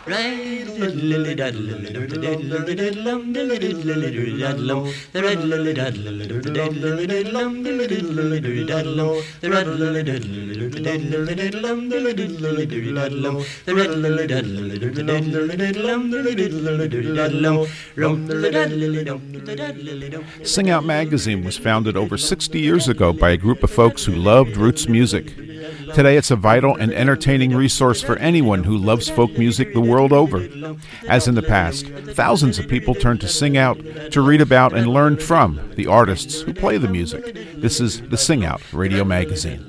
Sing Out Magazine was founded over 60 years ago by a group of folks who loved roots music. Today it's a vital and entertaining resource for anyone who loves folk music the world over. As in the past, thousands of people turn to Sing Out to read about and learn from the artists who play the music. This is the Sing Out Radio Magazine.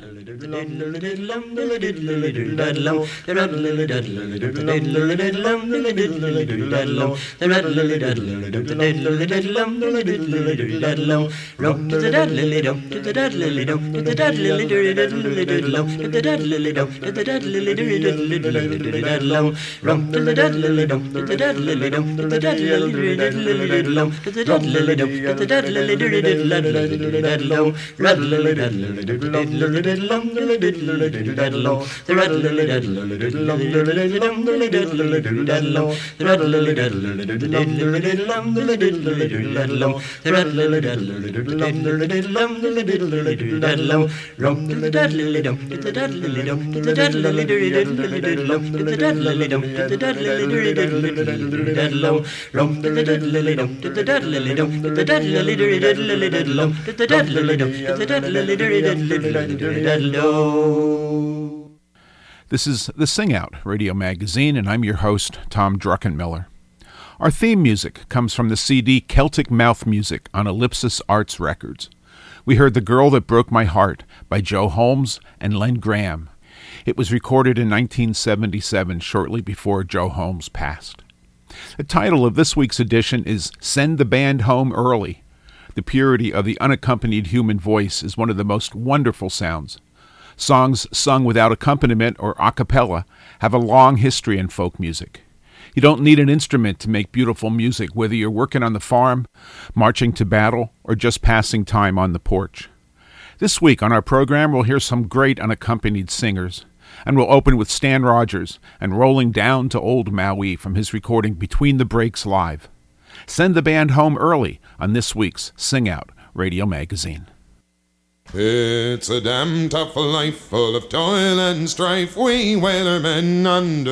This is the Sing Out Radio Magazine, and I'm your host, Tom Druckenmiller. Our theme music comes from the CD Celtic Mouth Music on Ellipsis Arts Records. We heard The Girl That Broke My Heart by Joe Holmes and Len Graham. It was recorded in 1977, shortly before Joe Holmes passed. The title of this week's edition is Send the Band Home Early. The purity of the unaccompanied human voice is one of the most wonderful sounds. Songs sung without accompaniment or a cappella have a long history in folk music. You don't need an instrument to make beautiful music, whether you're working on the farm, marching to battle, or just passing time on the porch. This week on our program, we'll hear some great unaccompanied singers, and we'll open with Stan Rogers and Rolling Down to Old Maui from his recording Between the Breaks Live. Send the band home early on this week's Sing Out Radio Magazine. It's a damn tough life full of toil and strife we whalermen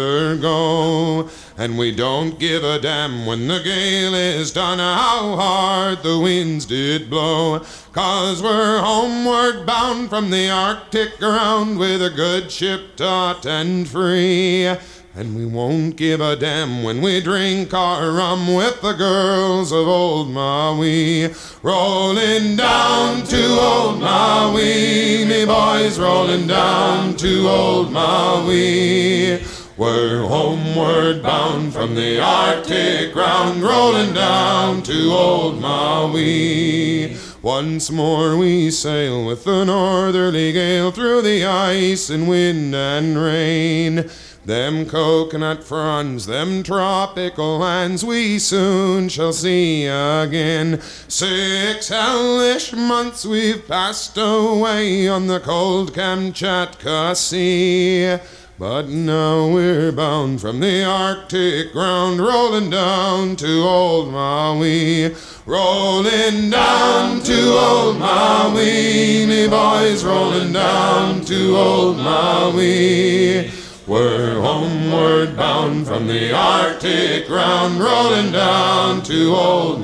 undergo, and we don't give a damn when the gale is done how hard the winds did blow, 'cause we're homeward bound from the Arctic ground with a good ship taut and free. And we won't give a damn when we drink our rum with the girls of Old Maui. Rolling down to Old Maui, me boys, rolling down to Old Maui. We're homeward bound from the Arctic ground, rolling down to Old Maui. Once more we sail with the northerly gale through the ice and wind and rain. Them coconut fronds, them tropical lands we soon shall see again. 6 hellish months we've passed away on the cold Kamchatka Sea. But now we're bound from the Arctic ground, rolling down to Old Maui. Rolling down to Old Maui, me boys, rolling down to Old Maui. We're homeward bound from the Arctic ground, rolling down to Old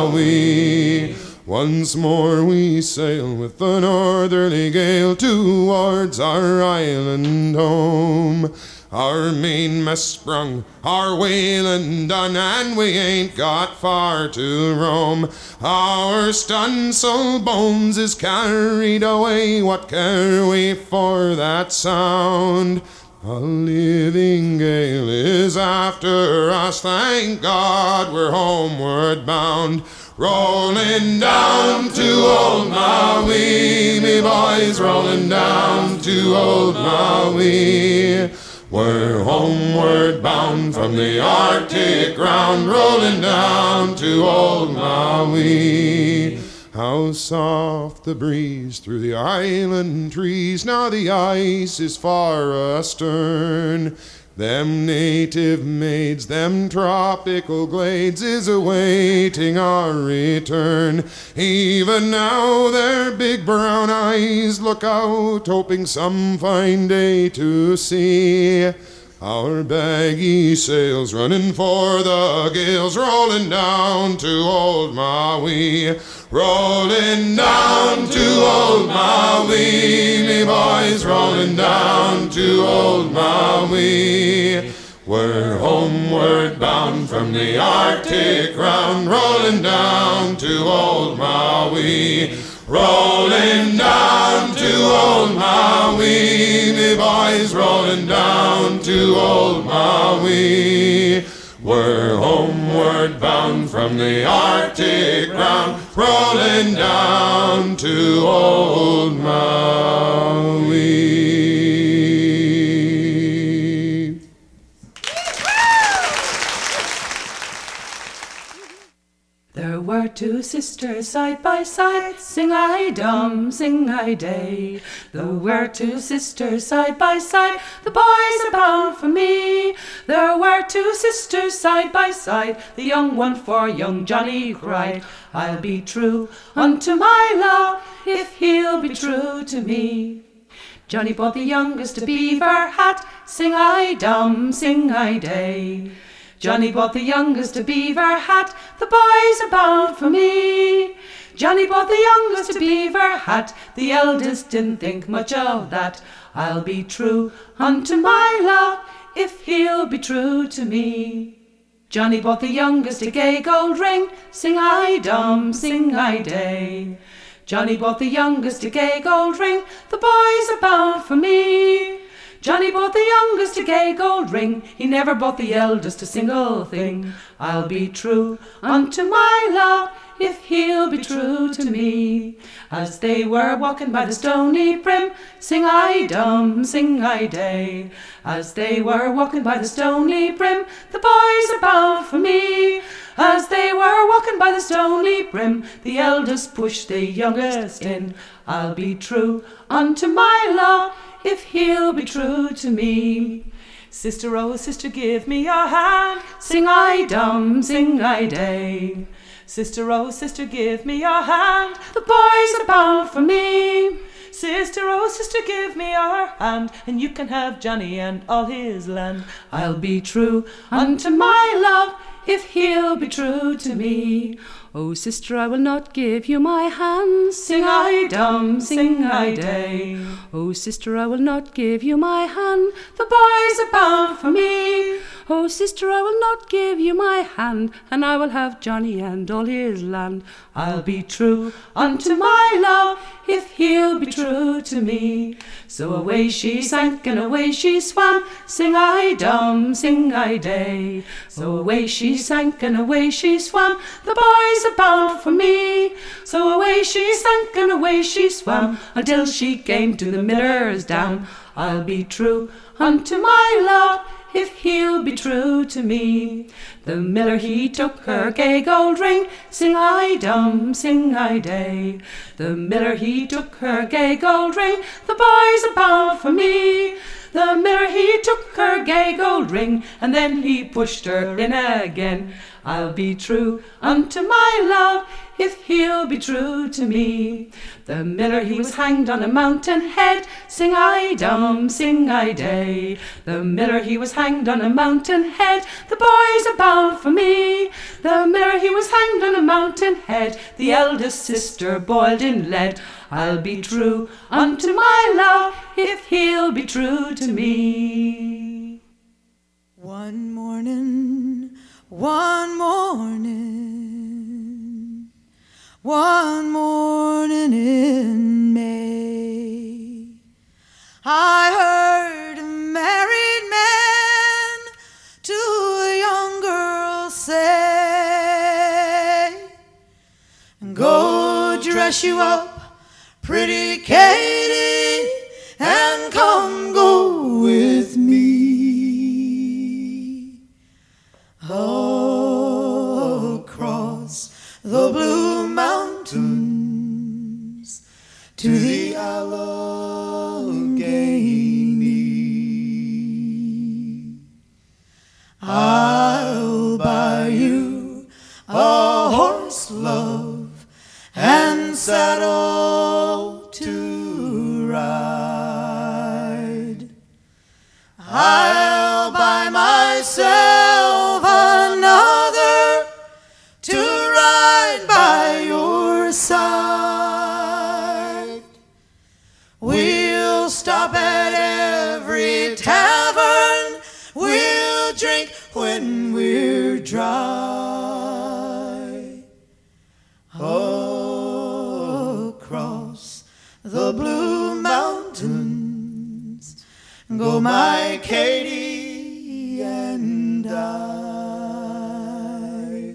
Maui. Once more we sail with the northerly gale towards our island home. Our mainmast sprung, our whaling done, and we ain't got far to roam. Our stunsail bones is carried away, what care we for that sound? A living gale is after us, thank God we're homeward bound. Rolling down to Old Maui, me boys, rolling down to Old Maui. We're homeward bound from the Arctic ground, rolling down to Old Maui. How soft the breeze through the island trees. Now the ice is far astern. Them native maids, them tropical glades is awaiting our return. Even now their big brown eyes look out, hoping some fine day to see our baggy sails running for the gales, rolling down to old Maui, rolling down to old Maui, me boys, rolling down to old Maui. We're homeward bound from the Arctic round, rolling down to old Maui, rolling down to old Maui, me boys, rolling down to old Maui. We're homeward bound from the Arctic round, rolling down to old Maui. There were two sisters side by side, sing-I-dum, sing-I-day. There were two sisters side by side, the boys are bound for me. There were two sisters side by side, the young one for young Johnny cried, I'll be true unto my love, if he'll be true to me. Johnny bought the youngest a beaver hat, sing-I-dum, sing-I-day. Johnny bought the youngest a beaver hat, the boys are bound for me. Johnny bought the youngest a beaver hat, the eldest didn't think much of that. I'll be true unto my love, if he'll be true to me. Johnny bought the youngest a gay gold ring, sing-I-dum, sing-I-day. Johnny bought the youngest a gay gold ring, the boys are bound for me. Johnny bought the youngest a gay gold ring, he never bought the eldest a single thing. I'll be true unto my love, if he'll be true to me. As they were walking by the stony brim, sing-I-dum, sing-I-day. As they were walking by the stony brim, the boys are bound for me. As they were walking by the stony brim, the eldest pushed the youngest in. I'll be true unto my love, if he'll be true to me. Sister, oh sister, give me your hand, sing-I-dum, sing-I-day. Sister, oh sister, give me your hand, the boys are bound for me. Sister, oh sister, give me your hand, and you can have Johnny and all his land. I'll be true unto my love, if he'll be true to me. Oh sister, I will not give you my hand, sing-I-dum, sing-I-day. Oh sister, I will not give you my hand, the boys are bound for me. Oh sister, I will not give you my hand, and I will have Johnny and all his land. I'll be true unto my love, if he'll be true to me. So away she sank and away she swam, sing-I-dum, sing-I-day. So away she sank and away she swam, the boys are bound for me. So away she sank and away she swam, until she came to the miller's dam. I'll be true unto my love, if he'll be true to me. The miller he took her gay gold ring, sing-I-dum, sing-I-day. The miller he took her gay gold ring, the boys are bound for me. The miller he took her gay gold ring, and then he pushed her in again. I'll be true unto my love, if he'll be true to me. The miller he was hanged on a mountain head, sing-I-dum, sing-I-day. The miller he was hanged on a mountain head, the boys are bound for me. The miller he was hanged on a mountain head, the eldest sister boiled in lead. I'll be true unto my love, if he'll be true to me. One morning, one morning in May, I heard a married man to a young girl say, go dress you up, pretty Katie, and come go with me. Across the blue mountains drink when we're dry. Across the blue mountains go my Katie and I.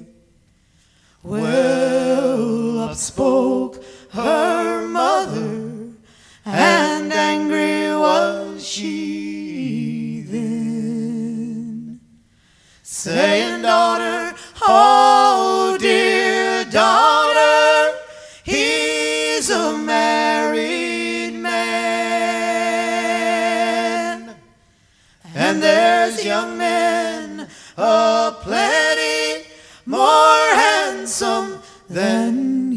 Well, up spoke her mother, and angry was she then, saying, daughter, oh dear daughter, he's a married man, and there's young men a-plenty more handsome than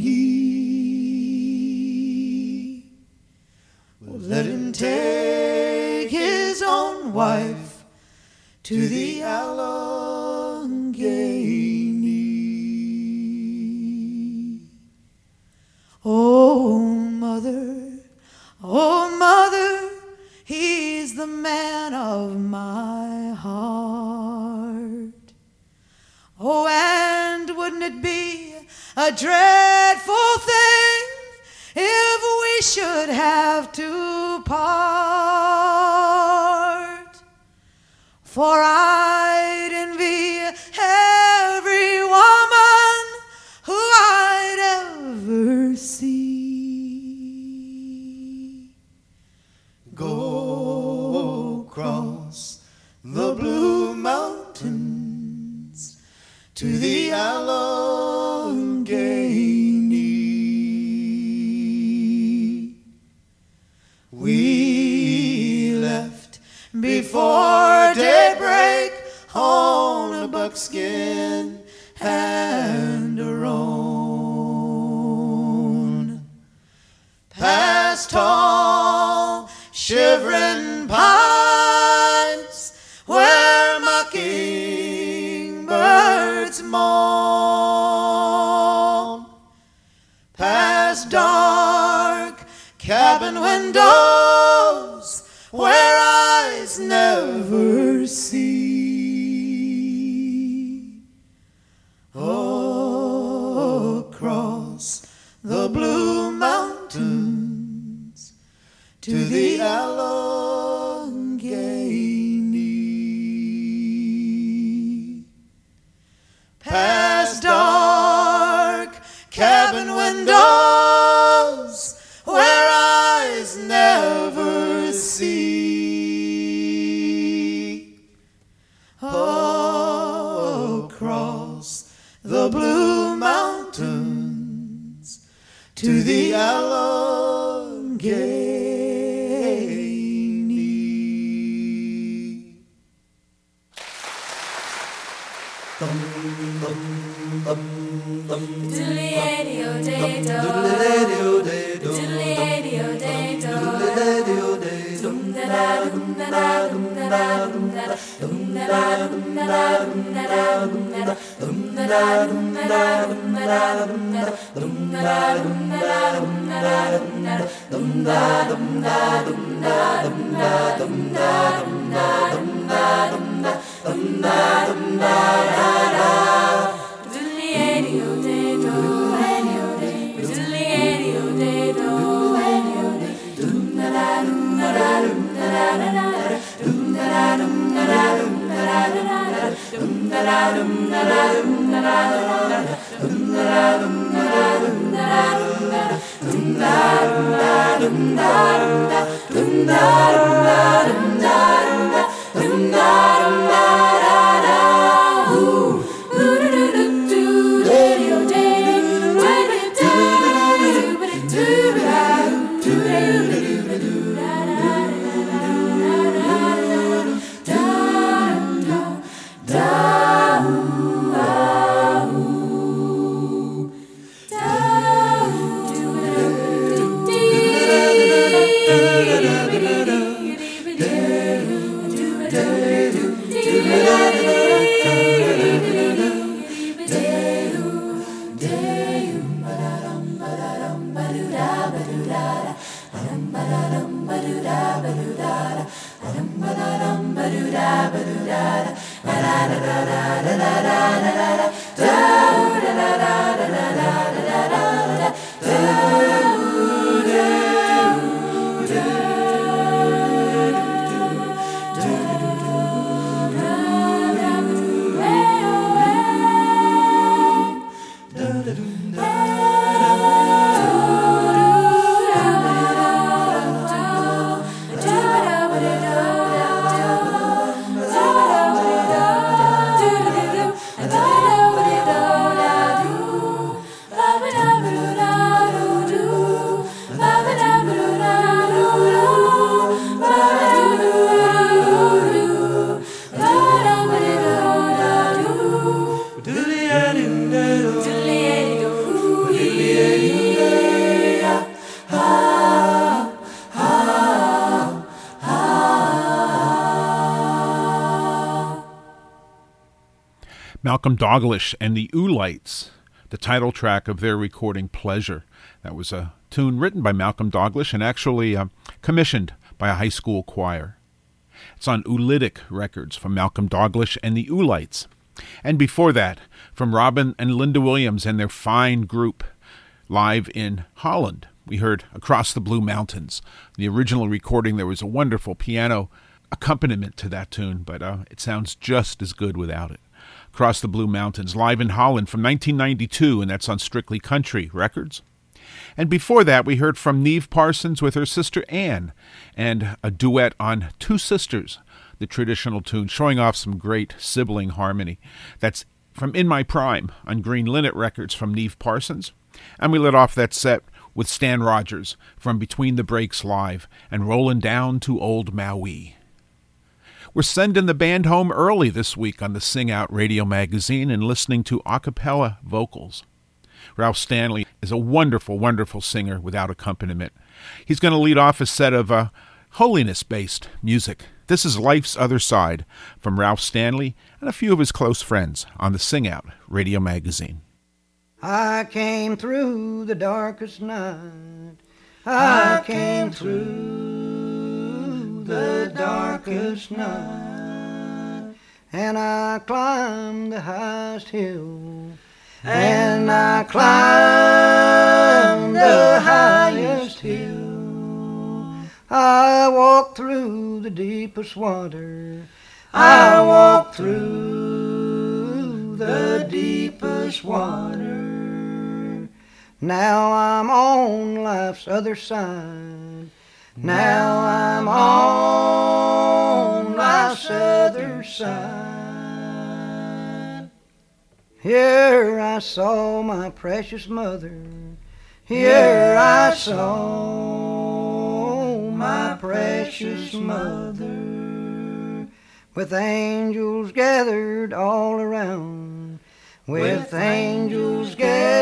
he. Well, let him take his own wife to the Allegheny. Oh mother, he's the man of my heart. Oh, and wouldn't it be a dreadful thing if we should have to part? For I'd envy every woman who I'd ever see. Go across the blue mountains to the Allegheny. We left before daybreak on a buckskin and a roan, past tall shivering pines where mockingbirds moan, past dark cabin windows where eyes never see. Across the blue mountains to the Allegheny, past dark cabin windows where eyes never see. Across the blue mountains to the Allegheny. Malcolm Dalglish and the Oolites, the title track of their recording Pleasure. That was a tune written by Malcolm Dalglish and actually commissioned by a high school choir. It's on Oolitic Records from Malcolm Dalglish and the Oolites. And before that, from Robin and Linda Williams and their fine group live in Holland, we heard Across the Blue Mountains. The original recording, there was a wonderful piano accompaniment to that tune, but it sounds just as good without it. Across the Blue Mountains, live in Holland from 1992, and that's on Strictly Country Records. And before that, we heard from Neve Parsons with her sister Ann, and a duet on Two Sisters, the traditional tune, showing off some great sibling harmony. That's from In My Prime on Green Linnet Records from Neve Parsons. And we lit off that set with Stan Rogers from Between the Breaks Live and Rollin' Down to Old Maui. We're sending the band home early this week on the Sing Out Radio Magazine and listening to a cappella vocals. Ralph Stanley is a wonderful, wonderful singer without accompaniment. He's going to lead off a set of holiness-based music. This is Life's Other Side from Ralph Stanley and a few of his close friends on the Sing Out Radio Magazine. I came through the darkest night. I came through the darkest night. And I climbed the highest hill. And I climbed the highest hill. I walked through the deepest water. I walked through the deepest water. Now I'm on life's other side. Now I'm on life's other side. Here I saw my precious mother. Here I saw my precious mother. With angels gathered all around. With angels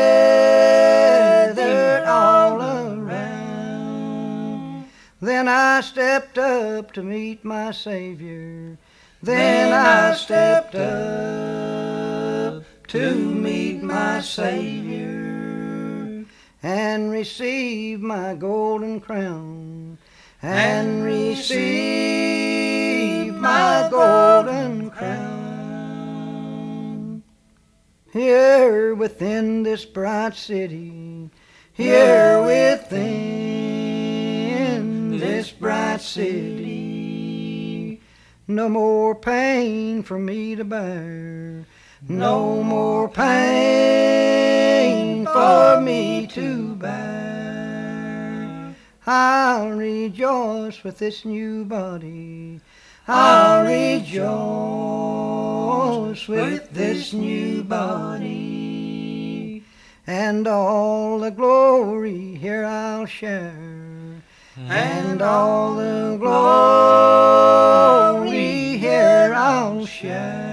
gathered all around. Then I stepped up to meet my Savior. Then I stepped up to meet my Savior. And receive my golden crown. And receive my golden crown. Here within this bright city, here within this bright city, no more pain for me to bear, no more pain for me to bear. I'll rejoice with this new body, I'll rejoice with this new body, and all the glory here I'll share, and all the glory here I'll share.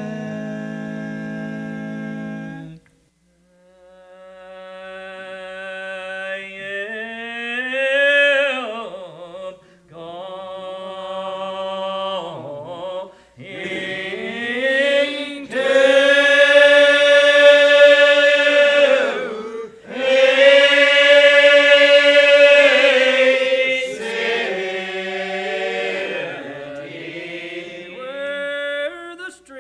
The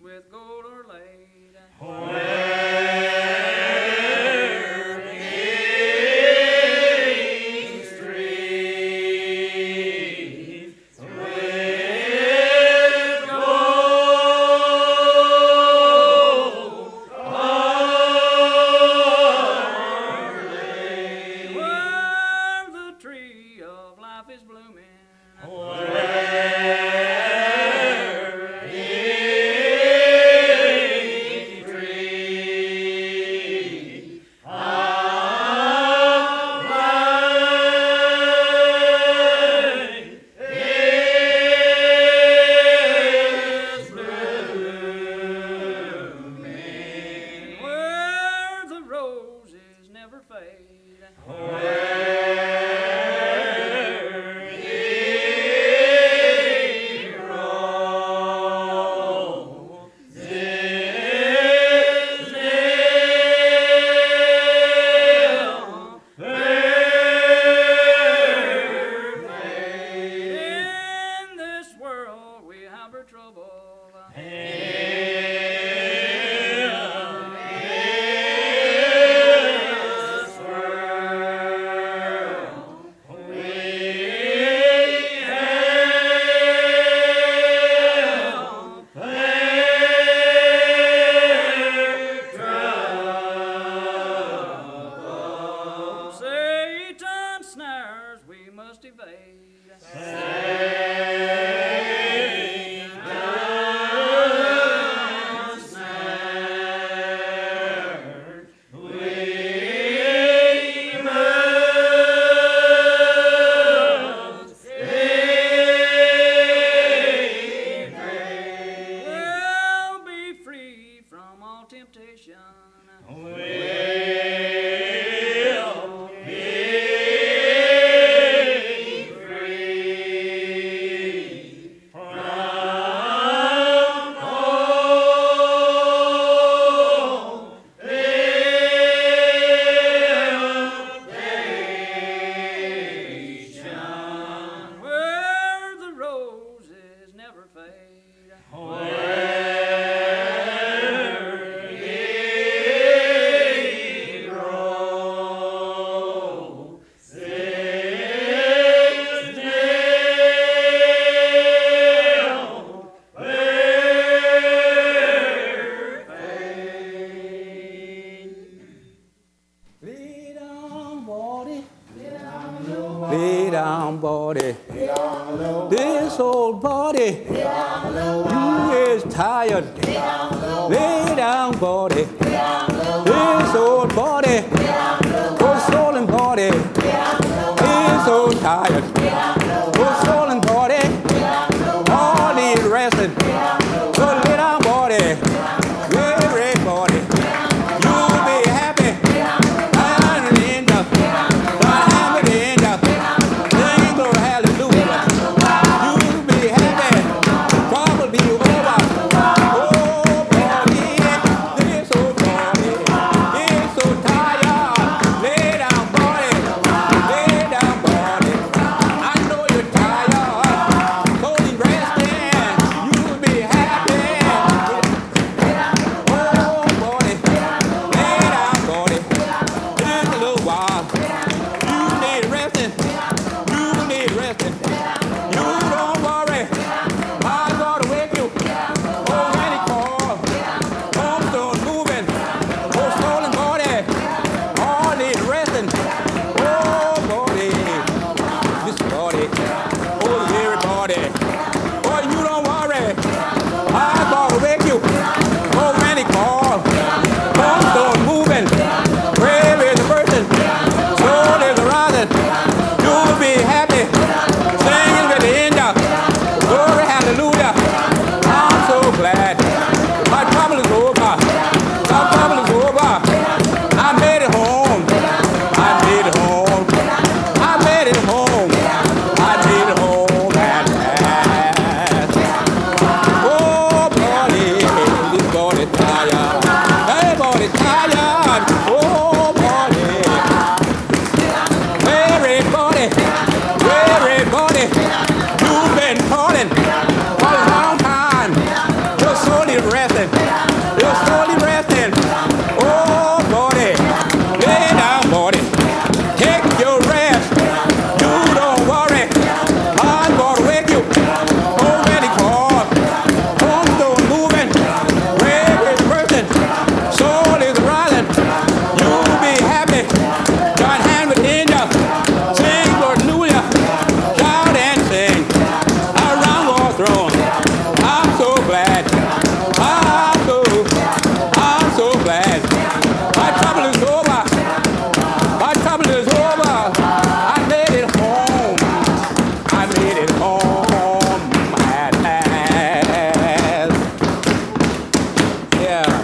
with gold are laid. This old body, you is tired. Lay down, body. This old body, oh soul and body, is so tired. Oh soul and body, all need resting. So lay down, body. Weary body, you'll be happy. And end up, and end up. Sing glory, hallelujah. You'll be happy. Trouble be over. Oh, body, this old body is so tired. Lay down, body. Lay down, body. I know you're tired. So be resting. You'll be happy. soul is resting. Your soul is resting. Oh, body, lay down, body. Take your rest. You don't worry. I'm gonna wake you. Already called. Home stone moving. Red is bursting. Soul is rising. You'll be happy. Join hand within you. Sing hallelujah. Shout and sing. Around your throne. I'm so glad. I'm so glad. My trouble is over. My trouble is over. I made it home. I made it home at last. Yeah.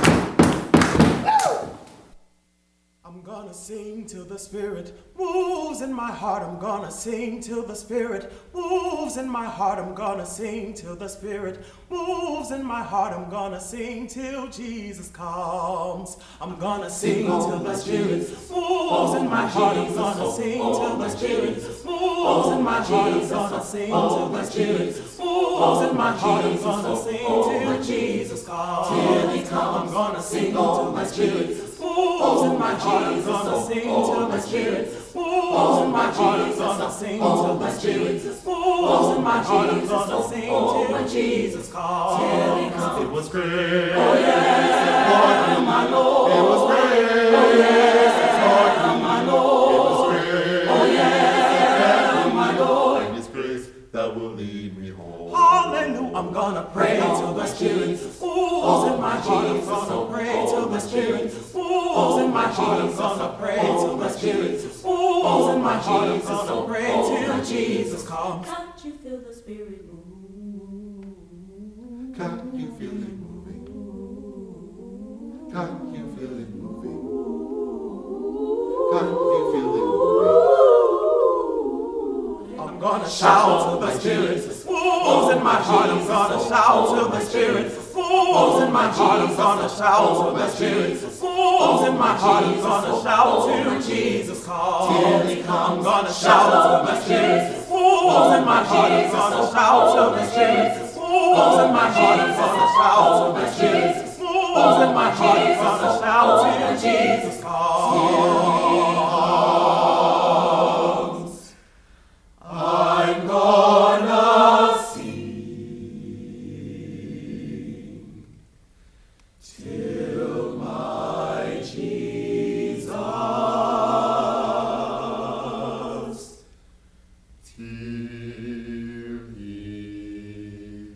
I'm gonna sing till the spirit moves in my heart. I'm gonna sing till the spirit moves in my heart. I'm gonna sing till the spirit moves in my heart. I'm gonna sing till Jesus comes. I'm gonna sing till the spirit moves in my heart. I'm gonna sing till the spirit moves in my heart. I'm gonna sing till the spirit moves in my heart. I'm gonna sing till Jesus comes. Till he comes. I'm gonna sing till the spirit moves in my heart. I'm gonna sing till the spirit moves in my heart. I'm gonna sing till the spirit moves in my heart. I'm gonna sing till Jesus comes. Till he comes. It was great. Oh yes, Lord, my Lord. It was great. Oh yes, Lord, my Lord. It was great. Oh yes, my Lord. And His grace that will lead me home. Hallelujah. I'm gonna pray till the spirit moves in my heart. I'm gonna pray till the spirit moves in my heart. I'm gonna pray till the spirit moves in my heart. I'm gonna pray till Jesus comes. Can't you feel the spirit move? Can you feel it moving? Can you feel it moving? Can you feel it moving? I'm gonna shout till the spirit moves in my heart. I'm gonna shout till the spirit moves in my heart. I'm gonna shout till the spirit moves in my heart. I'm gonna shout till Jesus comes. I'm gonna shout till the spirit moves in my heart. I'm gonna shout till the spirit moves in my heart. I'm gonna shout till the spirit moves in my heart. I'm gonna shout till Jesus comes. I'm gonna till my Jesus, till he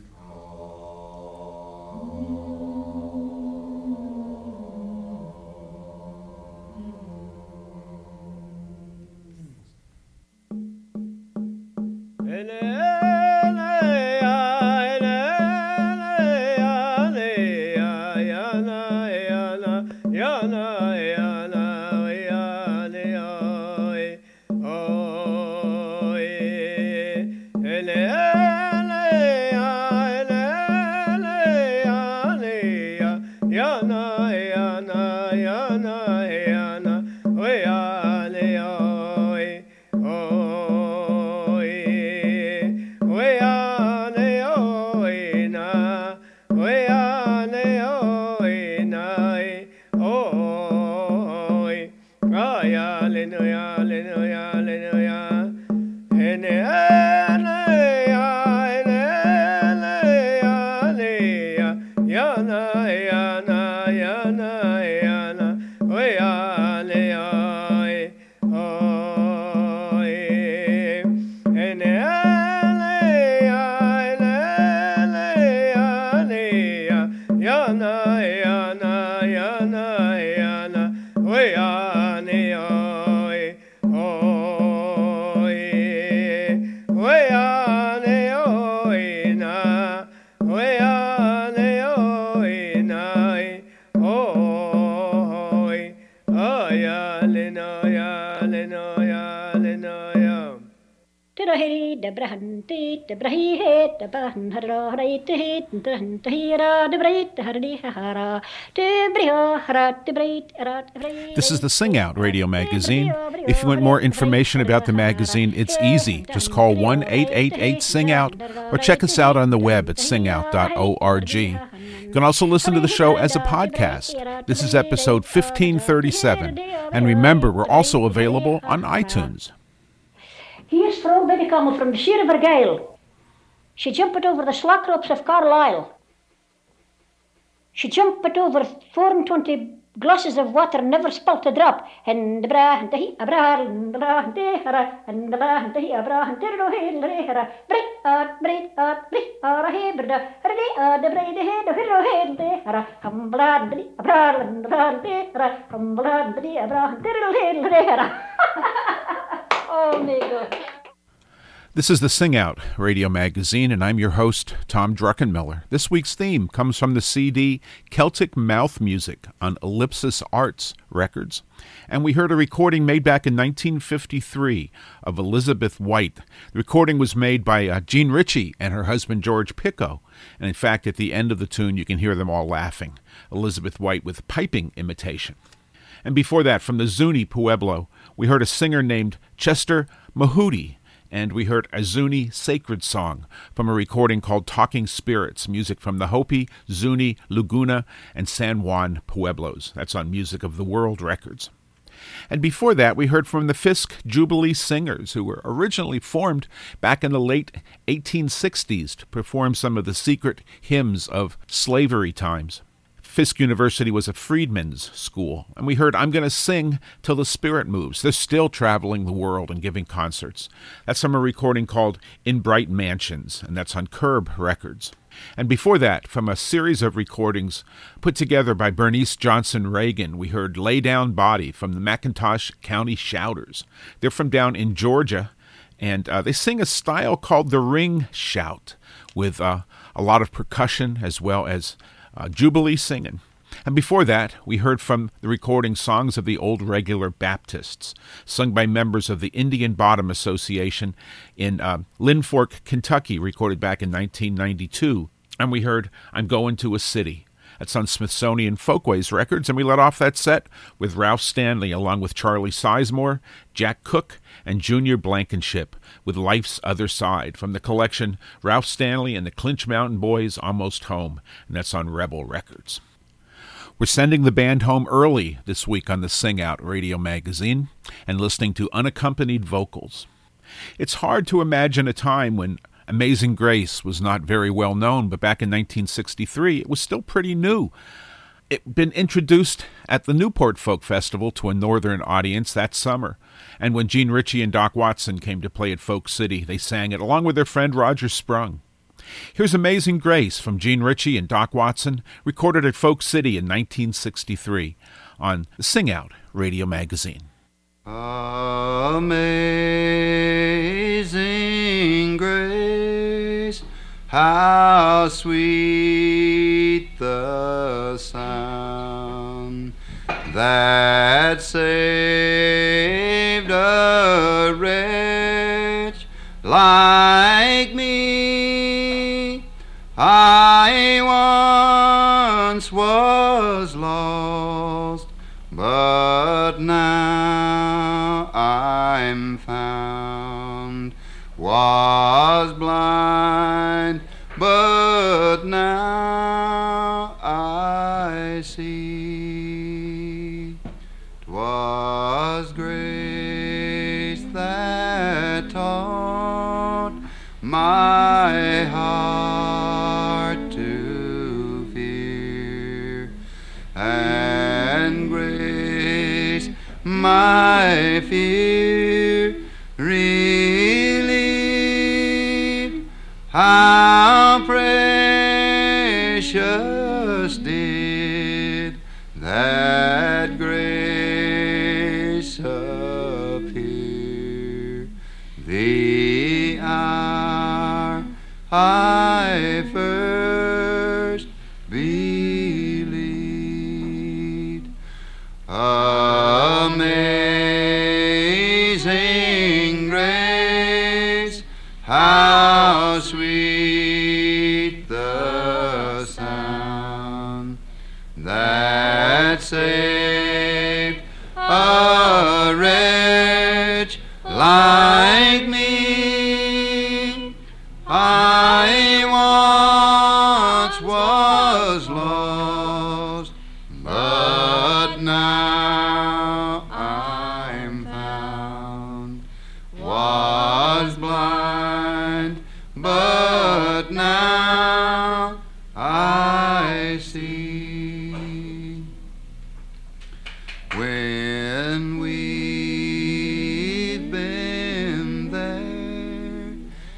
de brahan teet, de brahi heet, de bahan hara, right to heet, and the hira, de bright, the hardy hara, de bria, hara, de bright, This is the Sing Out radio magazine. If you want more information about the magazine, it's easy. Just call 1-888-SING-OUT or check us out on the web at singout.org. You can also listen to the show as a podcast. This is episode 1537. And remember, we're also available on iTunes. Here's vrouw binnenkomen from the Shire Vergeil. She jumped over the slack ropes of Carlisle. She jumped over 24 glasses of water, never spilt a drop. And the bra and the he a bra and the bra and the hara and the bra and the he a bra and the he hara break a heberda the braid head of hero head the hara come blood a bra and the bra and the hara come blood a bra and the hara. Oh my God. This is the Sing Out radio magazine, and I'm your host, Tom Druckenmiller. This week's theme comes from the CD Celtic Mouth Music on Ellipsis Arts Records, and we heard a recording made back in 1953 of Elizabeth White. The recording was made by Jean Ritchie and her husband George Picco, and in fact, at the end of the tune, you can hear them all laughing. Elizabeth White with piping imitation. And before that, from the Zuni Pueblo, we heard a singer named Chester Mahudi, and we heard a Zuni sacred song from a recording called Talking Spirits, music from the Hopi, Zuni, Laguna, and San Juan Pueblos. That's on Music of the World Records. And before that, we heard from the Fisk Jubilee Singers, who were originally formed back in the late 1860s to perform some of the secret hymns of slavery times. Fisk University was a freedmen's school, and we heard I'm Gonna Sing Till the Spirit Moves. They're still traveling the world and giving concerts. That's from a recording called In Bright Mansions, and that's on Curb Records. And before that, from a series of recordings put together by Bernice Johnson Reagan, we heard Lay Down Body from the McIntosh County Shouters. They're from down in Georgia, and they sing a style called the ring shout with a lot of percussion as well as Jubilee singing. And before that, we heard from the recording Songs of the Old Regular Baptists, sung by members of the Indian Bottom Association in Lynn Fork, Kentucky, recorded back in 1992. And we heard I'm Going to a City. That's on Smithsonian Folkways Records, and we let off that set with Ralph Stanley along with Charlie Sizemore, Jack Cook, and Junior Blankenship with Life's Other Side from the collection Ralph Stanley and the Clinch Mountain Boys Almost Home, and that's on Rebel Records. We're sending the band home early this week on the Sing Out radio magazine and listening to unaccompanied vocals. It's hard to imagine a time when Amazing Grace was not very well known, but back in 1963, it was still pretty new. It'd been introduced at the Newport Folk Festival to a northern audience that summer. And when Gene Ritchie and Doc Watson came to play at Folk City, they sang it along with their friend Roger Sprung. Here's Amazing Grace from Gene Ritchie and Doc Watson, recorded at Folk City in 1963 on the Sing Out radio magazine. Amazing grace, how sweet the sound that saved a wretch like me. I once was lost, but now I'm found. Was blind, but now I see. 'Twas grace that taught my heart to fear, and grace my fear relieved. How precious did that grace appear, the hour I first believed. Amazing grace, how that saved a wretch like me. I once was lost, but now I'm found. Was blind, but now I see. When we've been there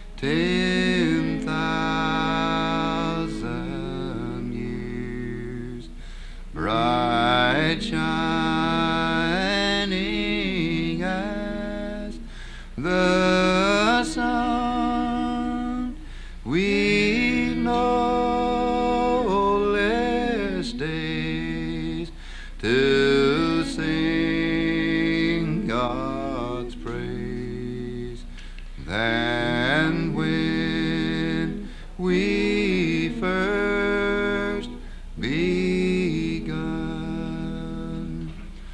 10,000 years, bright shining as the sun, we no less days to sing God's praise than when we first begun.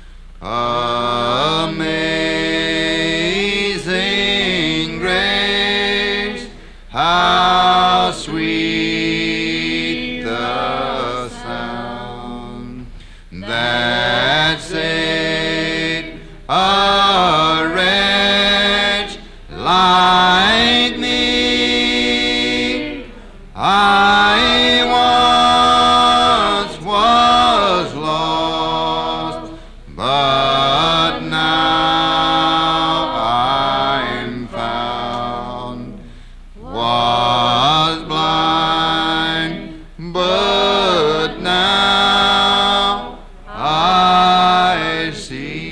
Amazing grace, how sweet the sound that saved a wretch like me. I once was lost, but now I'm found. Was blind, but now I see.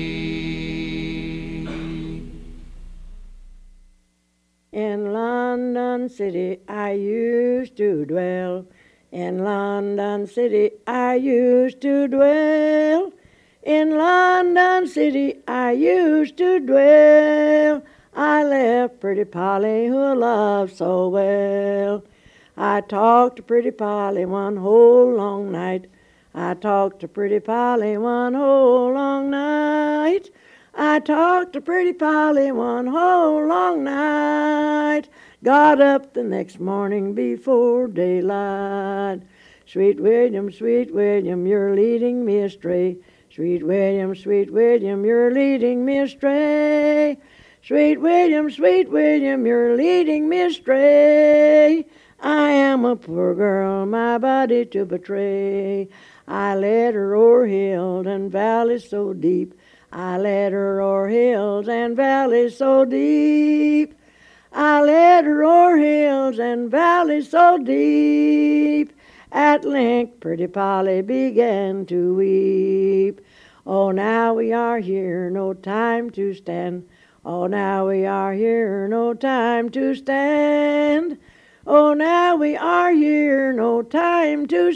In London City I used to dwell. In London City I used to dwell. In London City I used to dwell. I left pretty Polly who I loved so well. I talked to pretty Polly one whole long night. I talked to pretty Polly one whole long night. I talked to pretty Polly one whole long night. Got up the next morning before daylight. Sweet William, you're leading me astray. Sweet William, you're leading me astray. Sweet William, you're leading me astray. I am a poor girl, my body to betray. I led her o'er hills and valleys so deep. I led her o'er hills and valleys so deep. I led her o'er hills and valleys so deep. At length pretty Polly began to weep. Oh, now we are here, no time to stand. Oh, now we are here, no time to stand. Oh, now we are here, no time to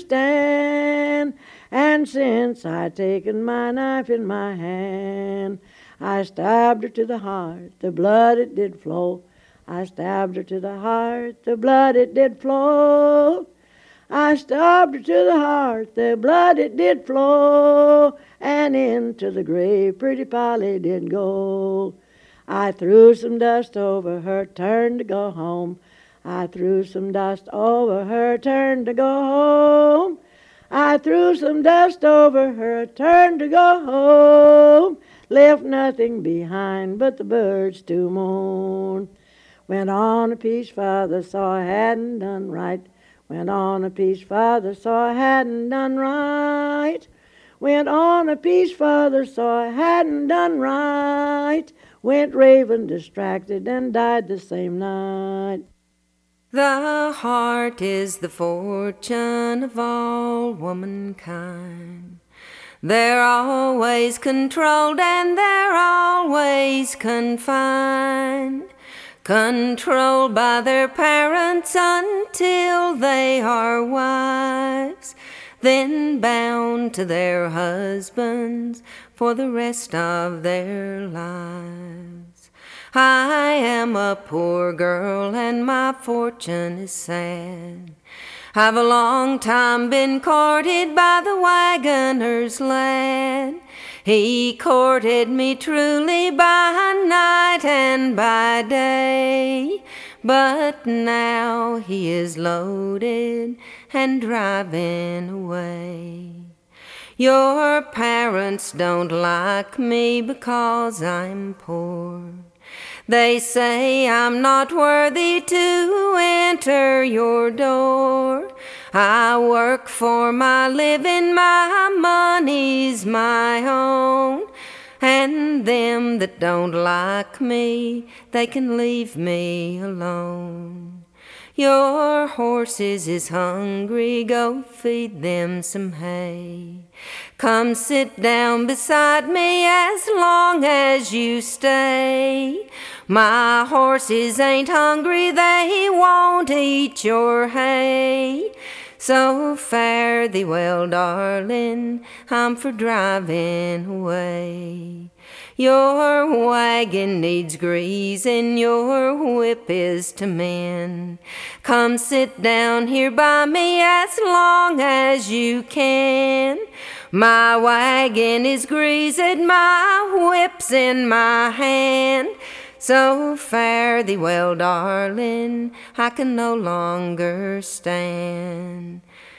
stand. And since I'd taken my knife in my hand, I stabbed her to the heart, the blood it did flow. I stabbed her to the heart, the blood it did flow. I stabbed her to the heart, the blood it did flow. And into the grave pretty Polly did go. I threw some dust over her, turned to go home. I threw some dust over her, turned to go home. I threw some dust over her, turned to go home. Left nothing behind but the birds to moan. Went on a piece farther, saw I hadn't done right. Went on a piece farther, saw I hadn't done right. Went on a piece farther, saw I hadn't done right. Went raving distracted and died the same night. The heart is the fortune of all womankind. They're always controlled and they're always confined. Controlled by their parents until they are wives, then bound to their husbands for the rest of their lives. I am a poor girl and my fortune is sad. I've a long time been courted by the wagoner's lad. He courted me truly by night and by day. But now he is loaded and driving away. Your parents don't like me because I'm poor. They say I'm not worthy to enter your door. I work for my living, my money's my own. And them that don't like me, they can leave me alone. Your horses is hungry, go feed them some hay. Come sit down beside me as long as you stay. My horses ain't hungry, they won't eat your hay. So fare thee well, darling, I'm for driving away. Your wagon needs greasing, your whip is to mend. Come sit down here by me as long as you can. My wagon is greased, my whip's in my hand. So fare thee well, darling, I can no longer stand.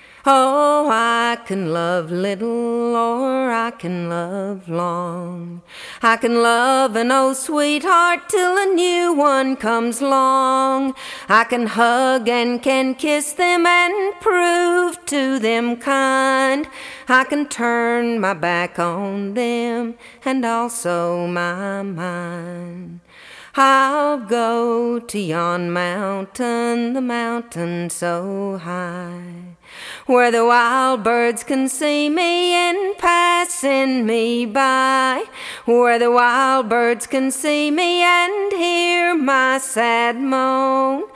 Oh, I can love little or I can love long. I can love an old sweetheart till a new one comes along. I can hug and can kiss them and prove to them kind. I can turn my back on them and also my mind. I'll go to yon mountain, the mountain so high, where the wild birds can see me in passing me by, where the wild birds can see me and hear my sad moan.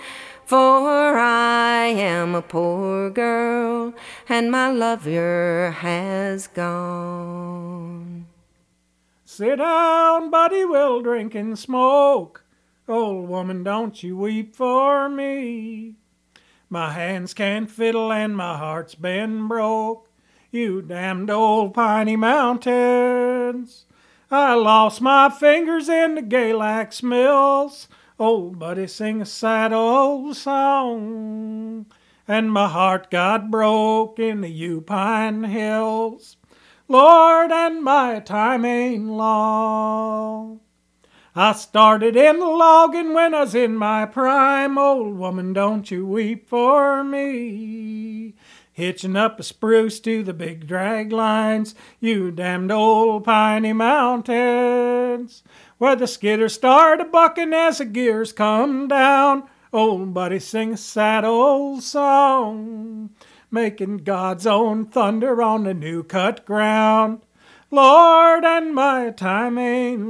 For I am a poor girl and my lover has gone. Sit down, buddy, we'll drink and smoke. Old woman, don't you weep for me. My hands can't fiddle and my heart's been broke. You damned old piney mountains. I lost my fingers in the Galax mills. Old buddy, sing a sad old song. And my heart got broke in the Upine Hills. Lord, and my time ain't long. I started in the logging when I was in my prime. Old woman, don't you weep for me. Hitching up a spruce to the big drag lines, you damned old piney mountains, where the skidders start a-bucking as the gears come down. Old buddy, sing a sad old song, making God's own thunder on the new cut ground. Lord, and my time ain't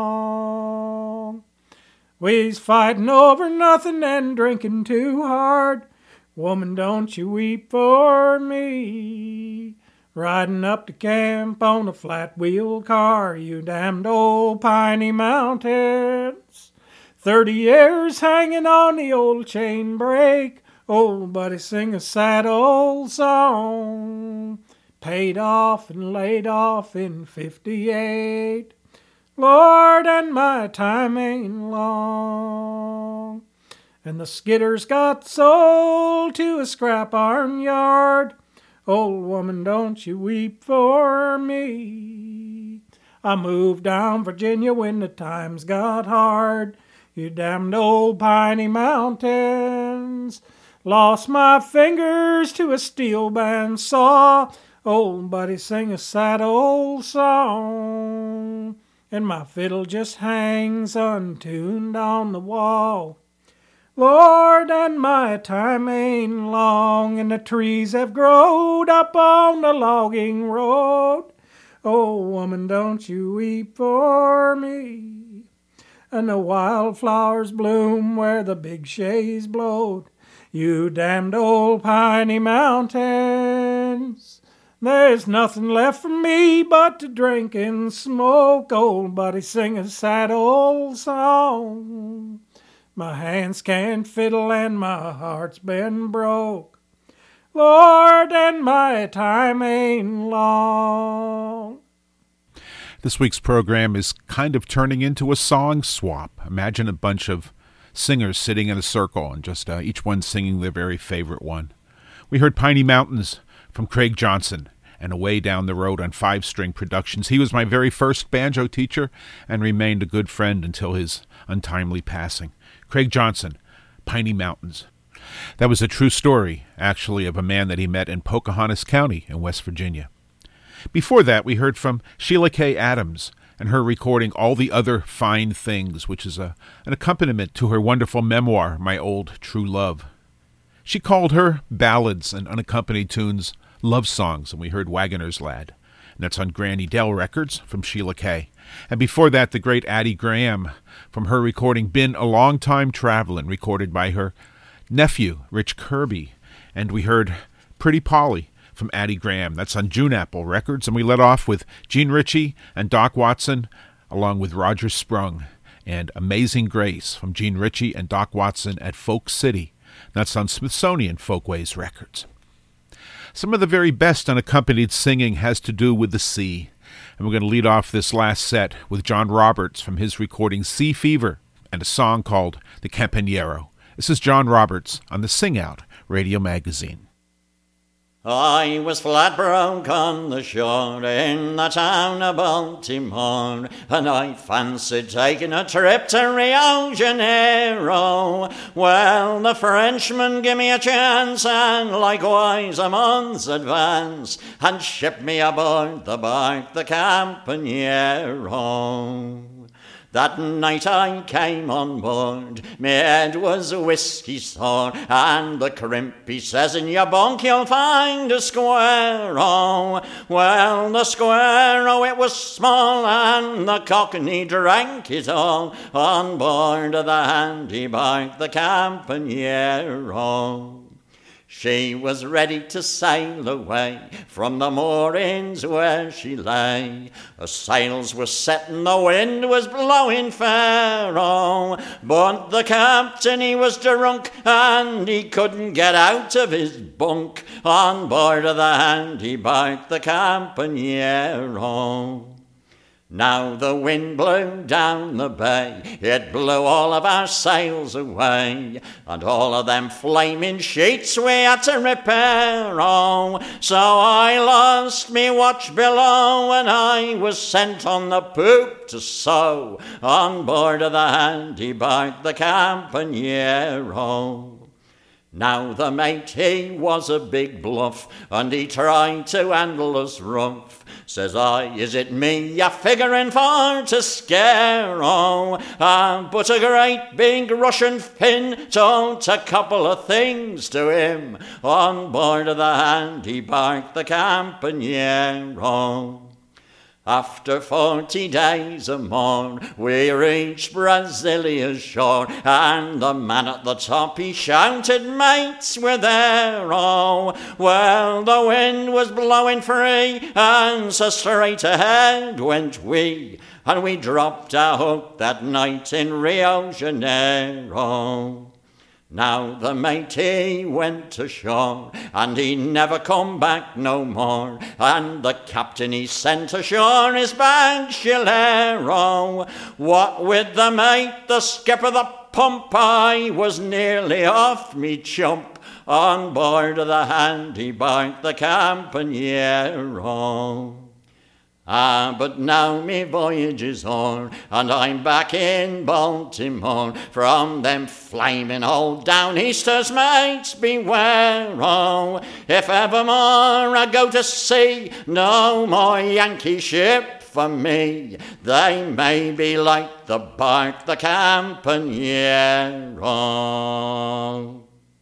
long. We's fighting over nothing and drinking too hard. Woman, don't you weep for me. Riding up to camp on a flat-wheel car, you damned old piney mountains. 30 years hanging on the old chain brake. Old buddy, sing a sad old song. Paid off and laid off in 58. Lord, and my time ain't long. And the skidders got sold to a scrap iron yard. Old woman, don't you weep for me. I moved down Virginia when the times got hard. You damned old piney mountains. Lost my fingers to a steel band saw. Old buddy, sing a sad old song. And my fiddle just hangs untuned on the wall. Lord, and my time ain't long, and the trees have growed up on the logging road. Oh, woman, don't you weep for me. And the wildflowers bloom where the big shays blowed. You damned old piney mountains. There's nothing left for me but to drink and smoke. Old buddy, sing a sad old song. My hands can't fiddle and my heart's been broke. Lord, and my time ain't long. This week's program is kind of turning into a song swap. Imagine a bunch of singers sitting in a circle and just each one singing their very favorite one. We heard Piney Mountains from Craig Johnson and Away Down the Road on 5-String Productions. He was my very first banjo teacher and remained a good friend until his untimely passing. Craig Johnson, Piney Mountains. That was a true story, actually, of a man that he met in Pocahontas County in West Virginia. Before that, we heard from Sheila K. Adams and her recording All the Other Fine Things, which is an accompaniment to her wonderful memoir, My Old True Love. She called her ballads and unaccompanied tunes love songs, and we heard Wagoner's Lad. And that's on Granny Dell Records from Sheila K. And before that, the great Addie Graham from her recording Been a Long Time Travelin', recorded by her nephew, Rich Kirby. And we heard Pretty Polly from Addie Graham. That's on June Apple Records. And we let off with Gene Ritchie and Doc Watson, along with Roger Sprung, and Amazing Grace from Gene Ritchie and Doc Watson at Folk City. That's on Smithsonian Folkways Records. Some of the very best unaccompanied singing has to do with the sea. And we're going to lead off this last set with John Roberts from his recording Sea Fever and a song called The Campanero. This is John Roberts on the Sing Out Radio Magazine. I was flat broke on the shore in the town of Baltimore, and I fancied taking a trip to Rio Janeiro. Well, the Frenchman gave me a chance, and likewise a month's advance, and shipped me aboard the bark, the Campanero. That night I came on board, me head was whiskey sore, and the crimp he says, in your bunk you'll find a square-o. Well, the square-o, it was small, and the cockney drank it all, on board of the handy bark, the Campanero. She was ready to sail away from the moorings where she lay. The sails were set and the wind was blowing fair, oh, but the captain, he was drunk and he couldn't get out of his bunk on board of the handy bark, the Campanero. Now the wind blew down the bay, it blew all of our sails away, and all of them flaming sheets we had to repair, oh. So I lost me watch below, and I was sent on the poop to sew, on board of the handy bark, the Campanero. Now the mate, he was a big bluff, and he tried to handle us rough. Says I, is it me you're figuring for to scare, oh? But a great big Russian Finn told a couple of things to him, on board of the handy bark, the Campanero. After 40 days or more, we reached Brazilia's shore, and the man at the top, he shouted, mates, we're there, oh. Well, the wind was blowing free, and so straight ahead went we, and we dropped our hook that night in Rio Janeiro. Now the mate, he went ashore, and he never come back no more, and the captain, he sent ashore his Banchilero. What with the mate, the skipper, the pump, I was nearly off me chump, on board of the handy bark, the Campanero. But now me voyage is on, and I'm back in Baltimore. From them flaming old down easters, mates, beware, oh. If evermore I go to sea, no more Yankee ship for me. They may be like the bark, the Campanero.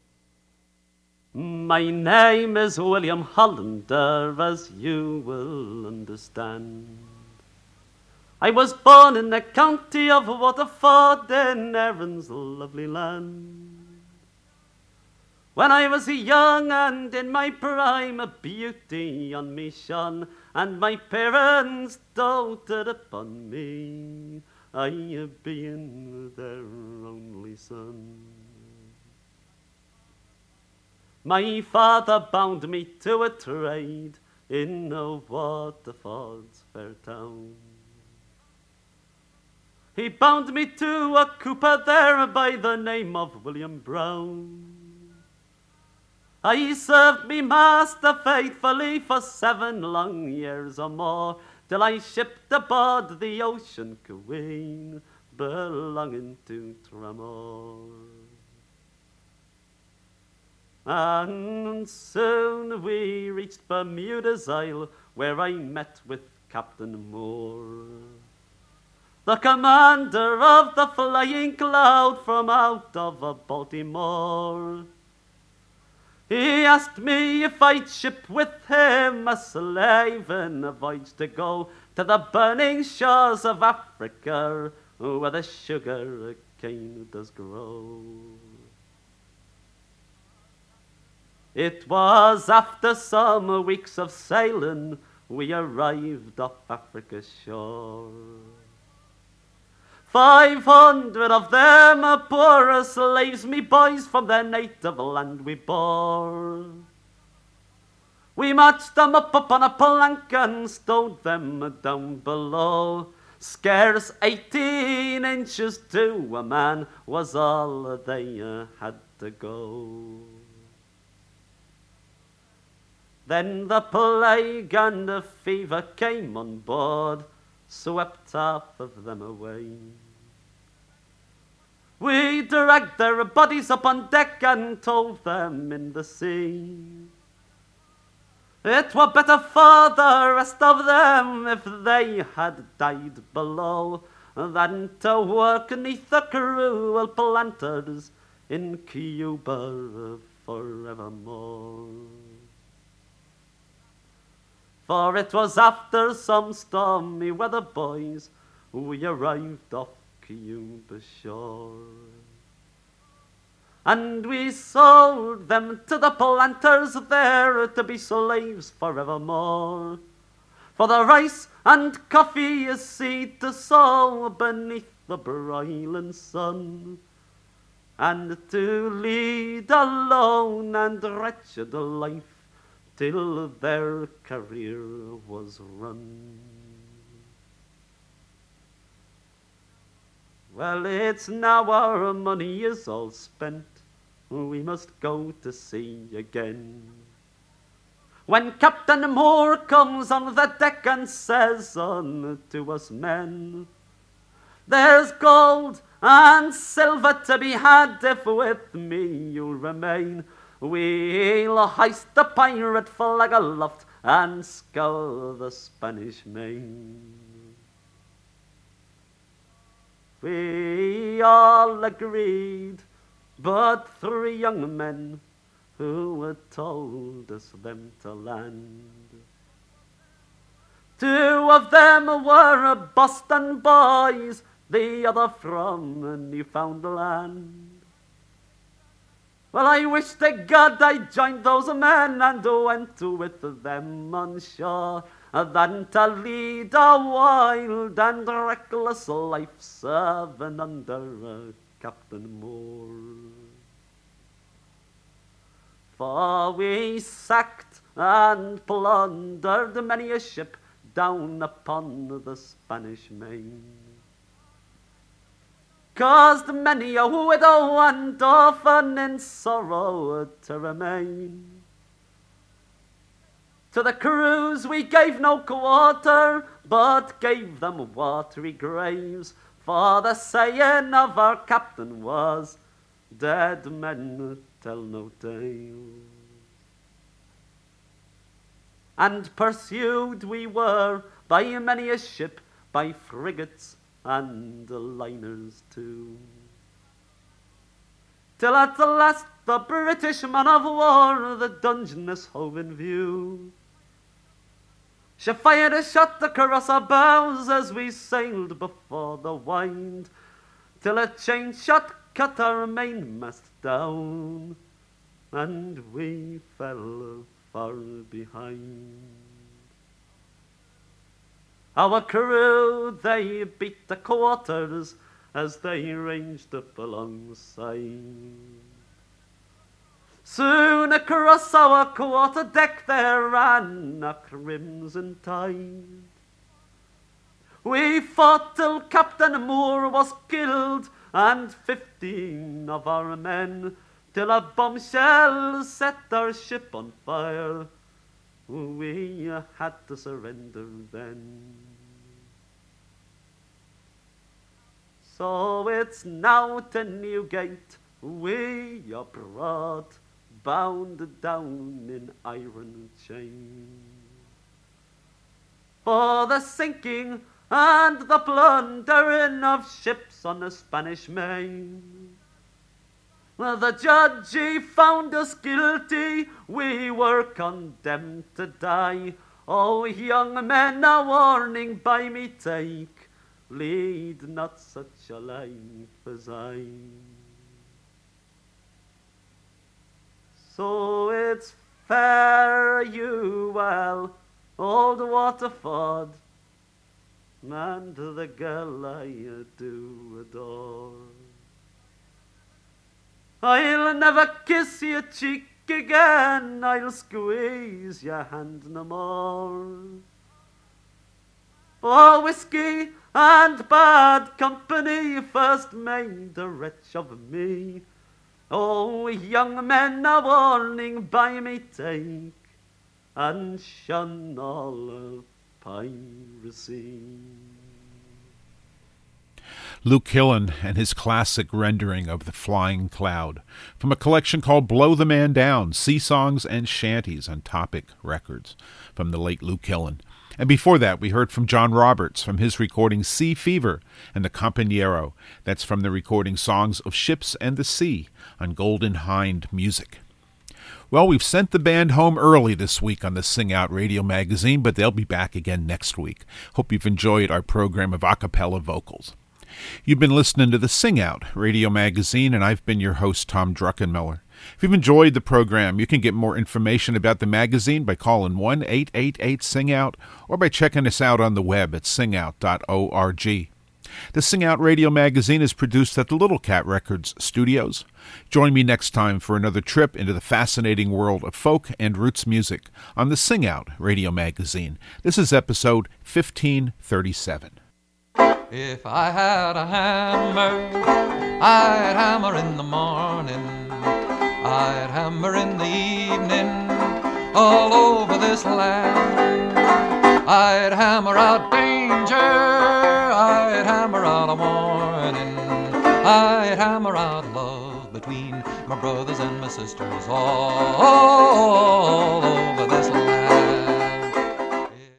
My name is William Hollander, as you will understand. I was born in the county of Waterford in Erin's lovely land. When I was young and in my prime, a beauty on me shone, and my parents doted upon me, I being their only son. My father bound me to a trade in a Waterford's fair town. He bound me to a cooper there by the name of William Brown. I served me master faithfully for 7 long years or more, till I shipped aboard the Ocean Queen, belonging to Tramore. And soon we reached Bermuda's Isle, where I met with Captain Moore, the commander of the Flying Cloud from out of Baltimore. He asked me if I'd ship with him a slave in a voyage to go to the burning shores of Africa, where the sugar cane does grow. It was after some weeks of sailing we arrived off Africa's shore. 500 of them poor slaves, me boys, from their native land we bore. We marched them up upon a plank and stowed them down below. Scarce 18 inches to a man was all they had to go. Then the plague and the fever came on board, swept half of them away. We dragged their bodies up on deck and told them in the sea it were better for the rest of them if they had died below than to work 'neath the cruel planters in Cuba forevermore. For it was after some stormy weather, boys, we arrived off Cuba shore. And we sold them to the planters there to be slaves forevermore. For the rice and coffee is seed to sow beneath the broiling sun, and to lead a lone and wretched life till their career was run. Well, it's now our money is all spent, we must go to sea again. When Captain Moore comes on the deck and says unto us men, there's gold and silver to be had if with me you'll remain. We'll hoist the pirate flag aloft and scour the Spanish Main. We all agreed, but 3 young men who had told us them to land. 2 of them were Boston boys, the other from Newfoundland. Well, I wish to God I joined those men and went with them on shore, than to lead a wild and reckless life serving under Captain Moore. For we sacked and plundered many a ship down upon the Spanish Main, caused many a widow and orphan in sorrow to remain. To the crews we gave no quarter, but gave them watery graves, for the saying of our captain was, dead men tell no tales. And pursued we were by many a ship, by frigates and liners too, till at the last the British man of war the Dungeness hove in view. She fired a shot across our bows as we sailed before the wind, till a chain shot cut our mainmast down, and we fell far behind. Our crew, they beat the quarters as they ranged up alongside. Soon across our quarter deck there ran a crimson tide. We fought till Captain Moore was killed and 15 of our men, till a bombshell set our ship on fire. We had to surrender then. So it's now to Newgate we are brought, bound down in iron chains. For the sinking and the plundering of ships on the Spanish Main. The judge, he found us guilty, we were condemned to die. Oh, young men, a warning by me take, lead not such a life as I. So it's fare you well, old Waterford, and the girl I do adore. I'll never kiss your cheek again, I'll squeeze your hand no more. For whiskey and bad company first made a wretch of me. Oh, young men, a warning by me take, and shun all piracy. Luke Hillen and his classic rendering of The Flying Cloud from a collection called Blow the Man Down, Sea Songs and Shanties on Topic Records from the late Luke Hillen. And before that, we heard from John Roberts from his recording Sea Fever and the Compañero. That's from the recording Songs of Ships and the Sea on Golden Hind Music. Well, we've sent the band home early this week on the Sing Out Radio Magazine, but they'll be back again next week. Hope you've enjoyed our program of a cappella vocals. You've been listening to the Sing Out Radio Magazine, and I've been your host, Tom Druckenmiller. If you've enjoyed the program, you can get more information about the magazine by calling 1-888-SING-OUT or by checking us out on the web at singout.org. The Sing Out Radio Magazine is produced at the Little Cat Records studios. Join me next time for another trip into the fascinating world of folk and roots music on the Sing Out Radio Magazine. This is episode 1537. If I had a hammer, I'd hammer in the morning, I'd hammer in the evening, all over this land. I'd hammer out danger, I'd hammer out a warning, I'd hammer out love between my brothers and my sisters, all over this land.